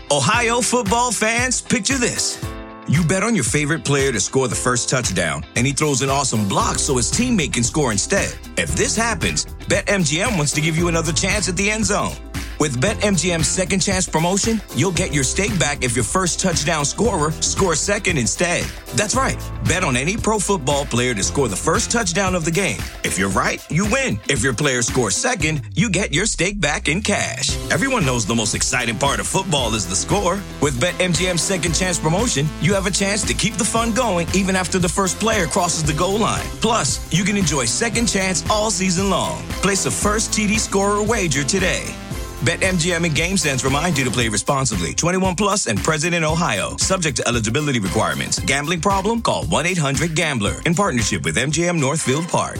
Ohio football fans, picture this. You bet on your favorite player to score the first touchdown, and he throws an awesome block so his teammate can score instead. If this happens, BetMGM wants to give you another chance at the end zone. With BetMGM's second chance promotion, you'll get your stake back if your first touchdown scorer scores second instead. That's right. Bet on any pro football player to score the first touchdown of the game. If you're right, you win. If your player scores second, you get your stake back in cash. Everyone knows the most exciting part of football is the score. With BetMGM's second chance promotion, you have a chance to keep the fun going even after the first player crosses the goal line. Plus, you can enjoy second chance all season long. Place a first TD scorer wager today. BetMGM and GameSense remind you to play responsibly. 21 plus and present in Ohio. Subject to eligibility requirements. Gambling problem? Call 1-800-GAMBLER. In partnership with MGM Northfield Park.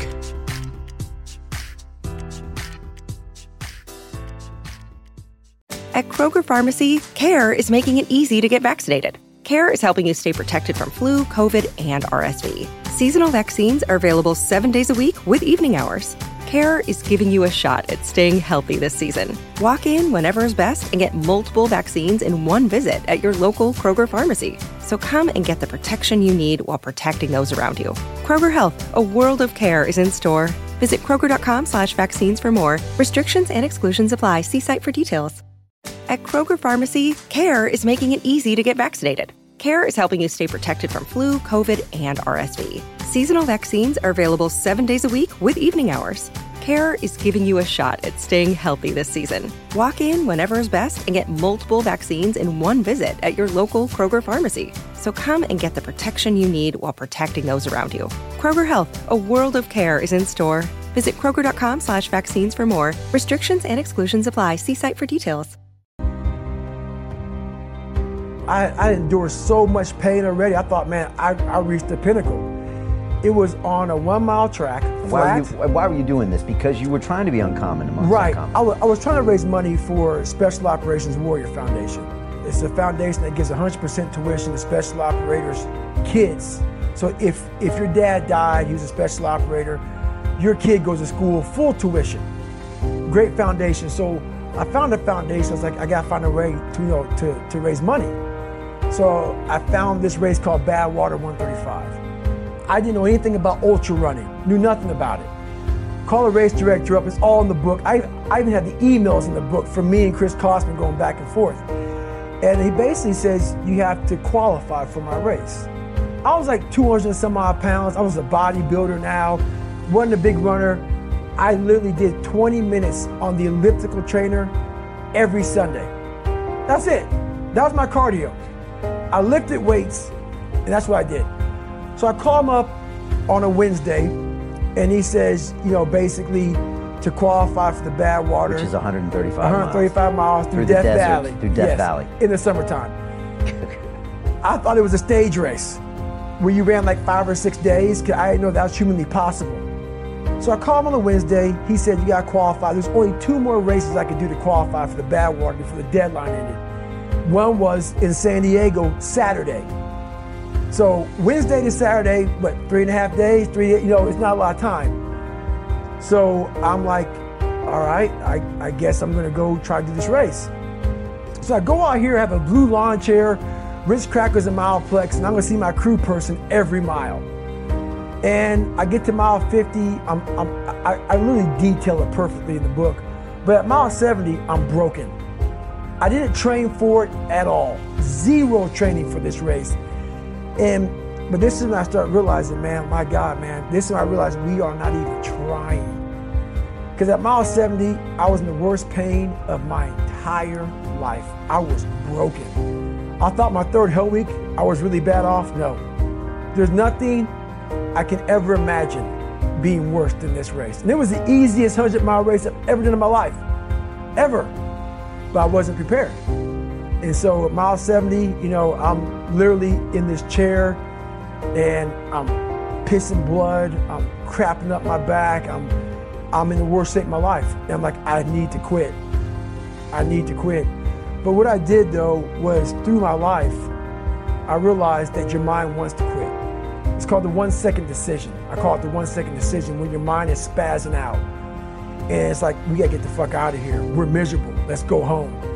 At Kroger Pharmacy, CARE is making it easy to get vaccinated. CARE is helping you stay protected from flu, COVID, and RSV. Seasonal vaccines are available 7 days a week with evening hours. CARE is giving you a shot at staying healthy this season. Walk in whenever is best and get multiple vaccines in one visit at your local Kroger pharmacy. So come and get the protection you need while protecting those around you. Kroger Health, a world of care is in store. Visit Kroger.com/vaccines for more. Restrictions and exclusions apply. See site for details. At Kroger Pharmacy, CARE is making it easy to get vaccinated. CARE is helping you stay protected from flu, COVID, and RSV. Seasonal vaccines are available 7 days a week with evening hours. CARE is giving you a shot at staying healthy this season. Walk in whenever is best and get multiple vaccines in one visit at your local Kroger pharmacy. So come and get the protection you need while protecting those around you. Kroger Health, a world of care is in store. Visit Kroger.com/vaccines for more. Restrictions and exclusions apply. See site for details. I endured so much pain already. I thought, man, I reached the pinnacle. It was on a 1 mile track. Why were you doing this? Because you were trying to be uncommon amongst uncommon. I was trying to raise money for Special Operations Warrior Foundation. It's a foundation that gives 100% tuition to special operators' kids. So if your dad died, he was a special operator, your kid goes to school full tuition. Great foundation. So I found a foundation. I was like, I gotta find a way to raise money. So I found this race called Badwater 135. I didn't know anything about ultra running, knew nothing about it. Call the race director up, it's all in the book. I even had the emails in the book from me and Chris Kosman going back and forth. And he basically says, you have to qualify for my race. I was like 200 and some odd pounds. I was a bodybuilder now, wasn't a big runner. I literally did 20 minutes on the elliptical trainer every Sunday. That's it. That was my cardio. I lifted weights, and that's what I did. So I call him up on a Wednesday, and he says, basically to qualify for the Badwater. Which is 135 miles through Death Valley. Through Death Valley. In the summertime. I thought it was a stage race where you ran like 5 or 6 days, because I didn't know that was humanly possible. So I called him on a Wednesday. He said, you got to qualify. There's only 2 more races I could do to qualify for the Badwater before the deadline ended. One was in San Diego, Saturday. So Wednesday to Saturday, 3.5 days, it's not a lot of time. So I'm like, all right, I guess I'm gonna go try to do this race. So I go out here, have a blue lawn chair, Ritz crackers and Mileplex, and I'm gonna see my crew person every mile. And I get to mile 50, I really detail it perfectly in the book, but at mile 70, I'm broken. I didn't train for it at all. 0 training for this race. But this is when I start realizing, man, my God, man, this is when I realized we are not even trying. Because at mile 70, I was in the worst pain of my entire life. I was broken. I thought my 3rd hell week, I was really bad off. No. There's nothing I can ever imagine being worse than this race. And it was the easiest 100-mile race I've ever done in my life. Ever. But I wasn't prepared. And so at mile 70, I'm literally in this chair and I'm pissing blood, I'm crapping up my back, I'm in the worst state of my life. And I'm like, I need to quit. I need to quit. But what I did though was through my life, I realized that your mind wants to quit. It's called the 1 second decision. I call it the 1 second decision when your mind is spazzing out. And it's like, we gotta get the fuck out of here. We're miserable, let's go home.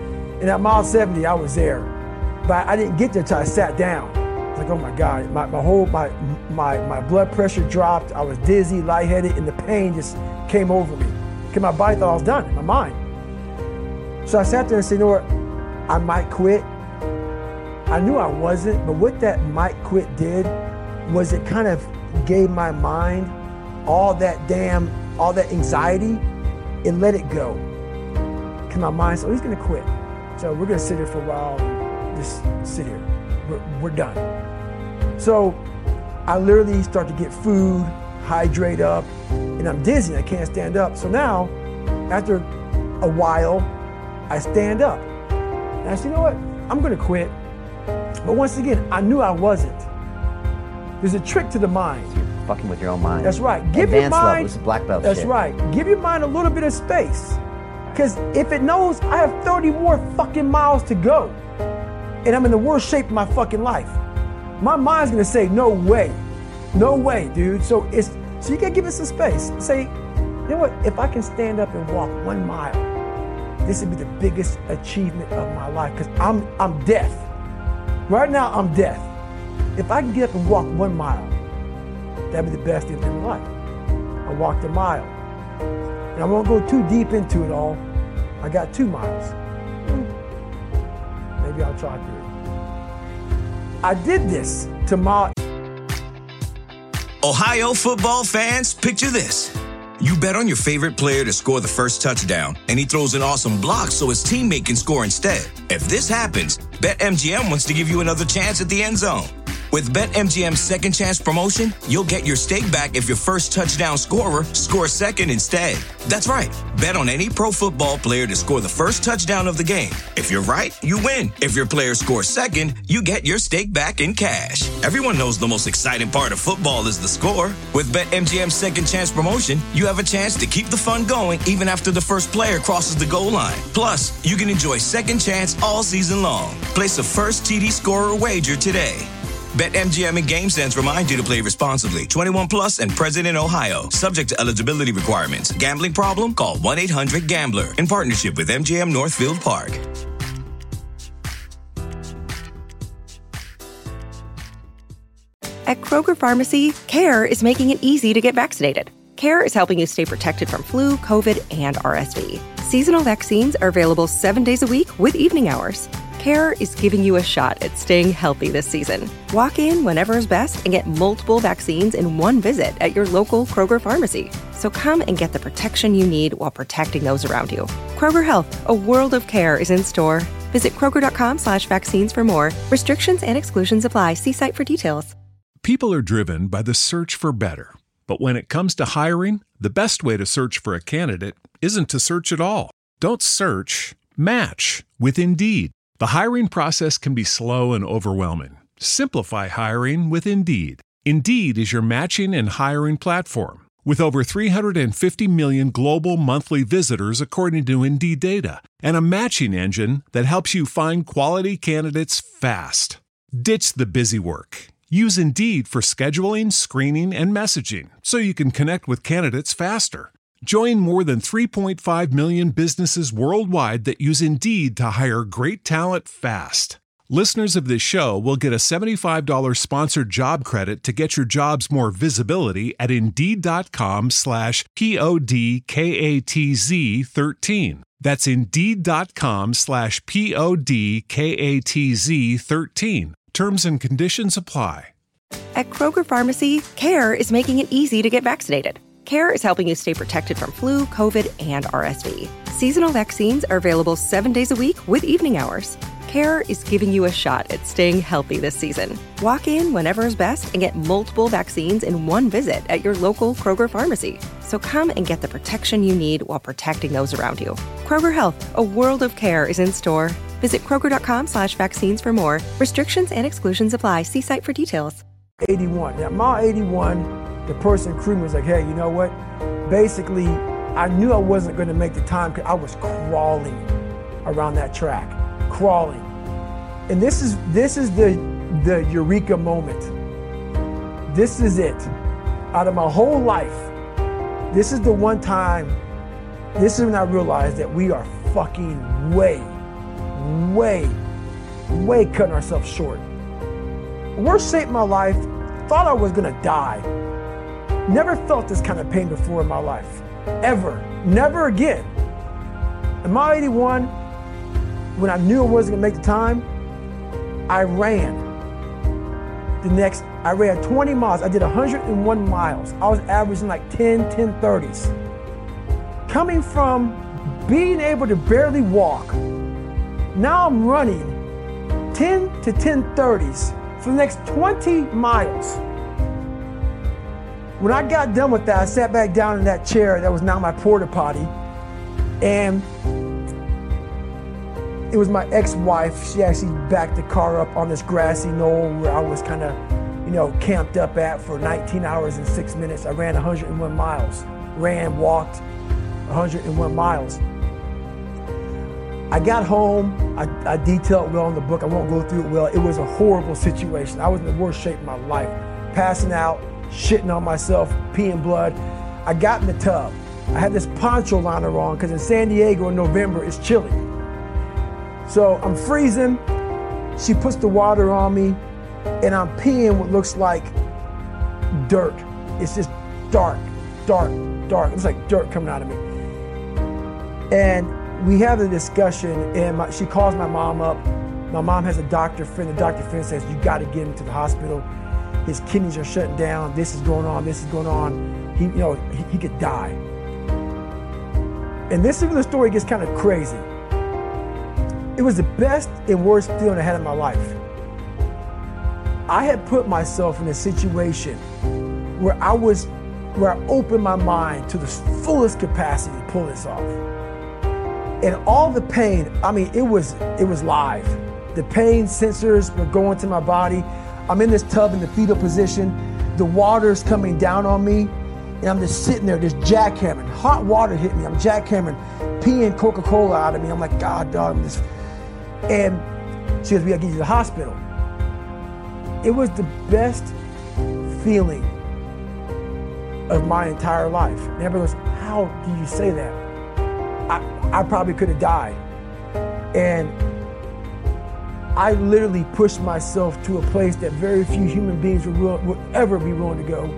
And at mile 70, I was there. But I didn't get there until I sat down. It's like, oh my God, my blood pressure dropped. I was dizzy, lightheaded, and the pain just came over me. Because my body thought I was done, in my mind. So I sat there and said, you know what, I might quit. I knew I wasn't, but what that might quit did was it kind of gave my mind all that anxiety and let it go. Because my mind said, oh, he's gonna quit. So we're gonna sit here for a while and just sit here. We're done. So I literally start to get food, hydrate up, and I'm dizzy, I can't stand up. So now, after a while, I stand up. And I said, you know what, I'm gonna quit. But once again, I knew I wasn't. There's a trick to the mind. So you're fucking with your own mind. That's right. Give Advanced your mind, level, black belt that's shit. right. Give your mind a little bit of space. Because if it knows I have 30 more fucking miles to go, and I'm in the worst shape of my fucking life, my mind's gonna say, no way, dude. So you gotta give it some space. Say, you know what, if I can stand up and walk 1 mile, this would be the biggest achievement of my life, because I'm death. Right now, I'm death. If I can get up and walk 1 mile, that'd be the best thing in my life. I walked a mile. And I won't go too deep into it all. I got 2 miles. Maybe I'll try 3. I did this to my... Ohio football fans, picture this. You bet on your favorite player to score the first touchdown, and he throws an awesome block so his teammate can score instead. If this happens, BetMGM wants to give you another chance at the end zone. With BetMGM's second chance promotion, you'll get your stake back if your first touchdown scorer scores second instead. That's right. Bet on any pro football player to score the first touchdown of the game. If you're right, you win. If your player scores second, you get your stake back in cash. Everyone knows the most exciting part of football is the score. With BetMGM's second chance promotion, you have a chance to keep the fun going even after the first player crosses the goal line. Plus, you can enjoy second chance all season long. Place a first TD scorer wager today. BetMGM and GameSense remind you to play responsibly. 21 plus and present in Ohio. Subject to eligibility requirements. Gambling problem? Call 1-800-GAMBLER. In partnership with MGM Northfield Park. At Kroger Pharmacy, CARE is making it easy to get vaccinated. CARE is helping you stay protected from flu, COVID, and RSV. Seasonal vaccines are available 7 days a week with evening hours. CARE is giving you a shot at staying healthy this season. Walk in whenever is best and get multiple vaccines in one visit at your local Kroger pharmacy. So come and get the protection you need while protecting those around you. Kroger Health, a world of care is in store. Visit Kroger.com/vaccines for more. Restrictions and exclusions apply. See site for details. People are driven by the search for better. But when it comes to hiring, the best way to search for a candidate isn't to search at all. Don't search, match with Indeed. The hiring process can be slow and overwhelming. Simplify hiring with Indeed. Indeed is your matching and hiring platform. With over 350 million global monthly visitors according to Indeed data, and a matching engine that helps you find quality candidates fast. Ditch the busy work. Use Indeed for scheduling, screening, and messaging so you can connect with candidates faster. Join more than 3.5 million businesses worldwide that use Indeed to hire great talent fast. Listeners of this show will get a $75 sponsored job credit to get your jobs more visibility at Indeed.com/PODKATZ13. That's Indeed.com/PODKATZ13. Terms and conditions apply. At Kroger Pharmacy, CARE is making it easy to get vaccinated. CARE is helping you stay protected from flu, COVID, and RSV. Seasonal vaccines are available 7 days a week with evening hours. CARE is giving you a shot at staying healthy this season. Walk in whenever is best and get multiple vaccines in one visit at your local Kroger pharmacy. So come and get the protection you need while protecting those around you. Kroger Health, a world of care is in store. Visit Kroger.com/vaccines for more. Restrictions and exclusions apply. See site for details. 81. Now, mile 81, the person crewing was like, hey, you know what? Basically, I knew I wasn't going to make the time because I was crawling around that track. Crawling. And this is the eureka moment. This is it. Out of my whole life, this is the one time, this is when I realized that we are fucking way way cutting ourselves short. Worst shape of my life, thought I was gonna die. Never felt this kind of pain before in my life, ever, never again. In my 81, when I knew I wasn't gonna make the time, I ran. I ran 20 miles. I did 101 miles. I was averaging like 10:30s. Coming from being able to barely walk, now I'm running 10 to 10:30s for the next 20 miles. When I got done with that, I sat back down in that chair that was now my porta potty, and it was my ex-wife. She actually backed the car up on this grassy knoll where I was kind of, camped up at for 19 hours and 6 minutes. I ran 101 miles. Walked 101 miles. I got home. I detail it well in the book. I won't go through it well. It was a horrible situation. I was in the worst shape of my life. Passing out, shitting on myself, peeing blood. I got in the tub. I had this poncho liner on because in San Diego in November it's chilly. So I'm freezing. She puts the water on me and I'm peeing what looks like dirt. It's just dark. It's like dirt coming out of me. And we have a discussion and she calls my mom up. My mom has a doctor friend. The doctor friend says, you got to get him to the hospital. His kidneys are shutting down. This is going on. He could die. And this is where the story gets kind of crazy. It was the best and worst feeling I had in my life. I had put myself in a situation where I opened my mind to the fullest capacity to pull this off. And all the pain, it was live. The pain sensors were going to my body. I'm in this tub in the fetal position. The water's coming down on me. And I'm just sitting there, just jackhammering. Hot water hit me. I'm jackhammering, peeing Coca-Cola out of me. I'm like, God, dog, And she goes, we gotta get you to the hospital. It was the best feeling of my entire life. And everybody goes, how do you say that? I probably could have died. And I literally pushed myself to a place that very few human beings would ever be willing to go.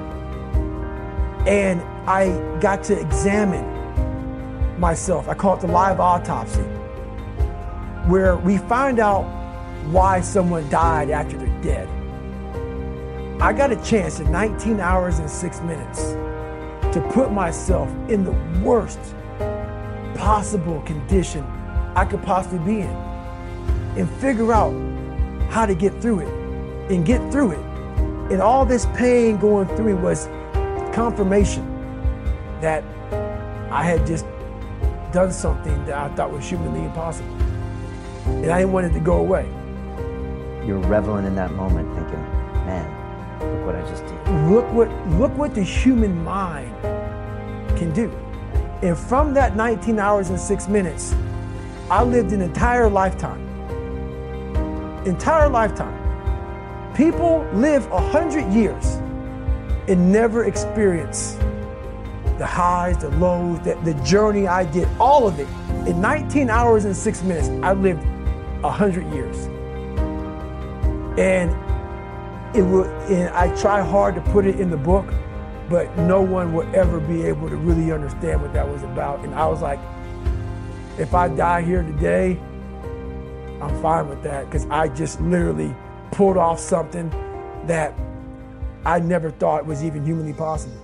And I got to examine myself. I call it the live autopsy, where we find out why someone died after they're dead. I got a chance in 19 hours and 6 minutes to put myself in the worst possible condition I could possibly be in and figure out how to get through it and get through it. And all this pain going through me was confirmation that I had just done something that I thought was humanly impossible. And I didn't want it to go away. You're reveling in that moment thinking, man, look what I just did. Look what the human mind can do. And from that 19 hours and 6 minutes, I lived an entire lifetime. Entire lifetime. People live 100 years and never experience the highs, the lows, the journey I did, all of it. In 19 hours and 6 minutes, I lived 100 years. And I try hard to put it in the book, but no one will ever be able to really understand what that was about. And I was like, if I die here today, I'm fine with that, because I just literally pulled off something that I never thought was even humanly possible.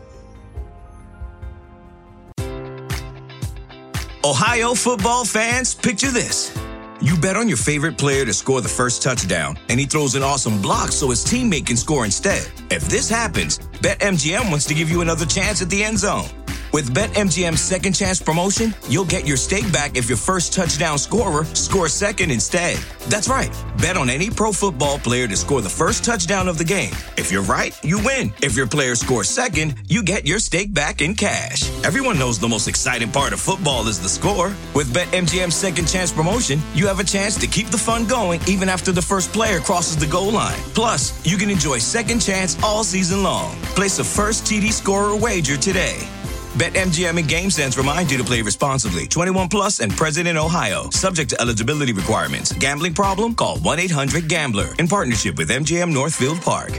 Ohio football fans, picture this. You bet on your favorite player to score the first touchdown, and he throws an awesome block so his teammate can score instead. If this happens, BetMGM wants to give you another chance at the end zone. With BetMGM's second chance promotion, you'll get your stake back if your first touchdown scorer scores second instead. That's right. Bet on any pro football player to score the first touchdown of the game. If you're right, you win. If your player scores second, you get your stake back in cash. Everyone knows the most exciting part of football is the score. With BetMGM's second chance promotion, you have a chance to keep the fun going even after the first player crosses the goal line. Plus, you can enjoy second chance all season long. Place a first TD scorer wager today. BetMGM and GameSense remind you to play responsibly. 21 plus and present in Ohio. Subject to eligibility requirements. Gambling problem? Call 1-800-GAMBLER. In partnership with MGM Northfield Park.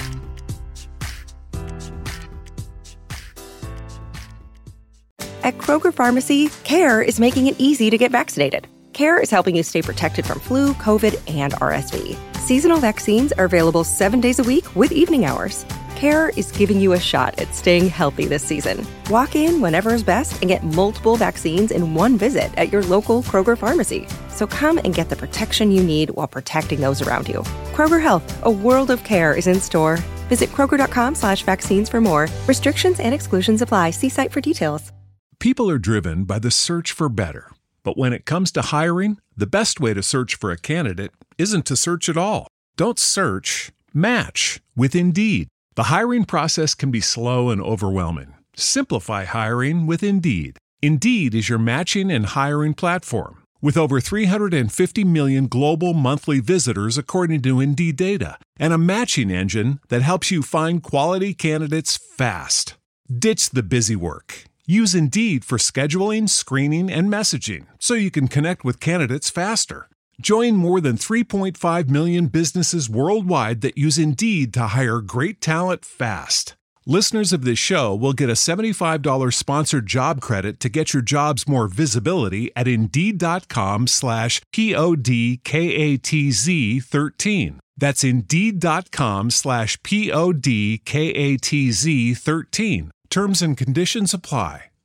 At Kroger Pharmacy, CARE is making it easy to get vaccinated. CARE is helping you stay protected from flu, COVID, and RSV. Seasonal vaccines are available 7 days a week with evening hours. CARE is giving you a shot at staying healthy this season. Walk in whenever is best and get multiple vaccines in one visit at your local Kroger Pharmacy. So come and get the protection you need while protecting those around you. Kroger Health, a world of care is in store. Visit Kroger.com/vaccines for more. Restrictions and exclusions apply. See site for details. People are driven by the search for better. But when it comes to hiring, the best way to search for a candidate isn't to search at all. Don't search, match with Indeed. The hiring process can be slow and overwhelming. Simplify hiring with Indeed. Indeed is your matching and hiring platform. With over 350 million global monthly visitors according to Indeed data, and a matching engine that helps you find quality candidates fast. Ditch the busy work. Use Indeed for scheduling, screening, and messaging so you can connect with candidates faster. Join more than 3.5 million businesses worldwide that use Indeed to hire great talent fast. Listeners of this show will get a $75 sponsored job credit to get your jobs more visibility at Indeed.com/PODKATZ13. That's Indeed.com/PODKATZ13. Terms and conditions apply.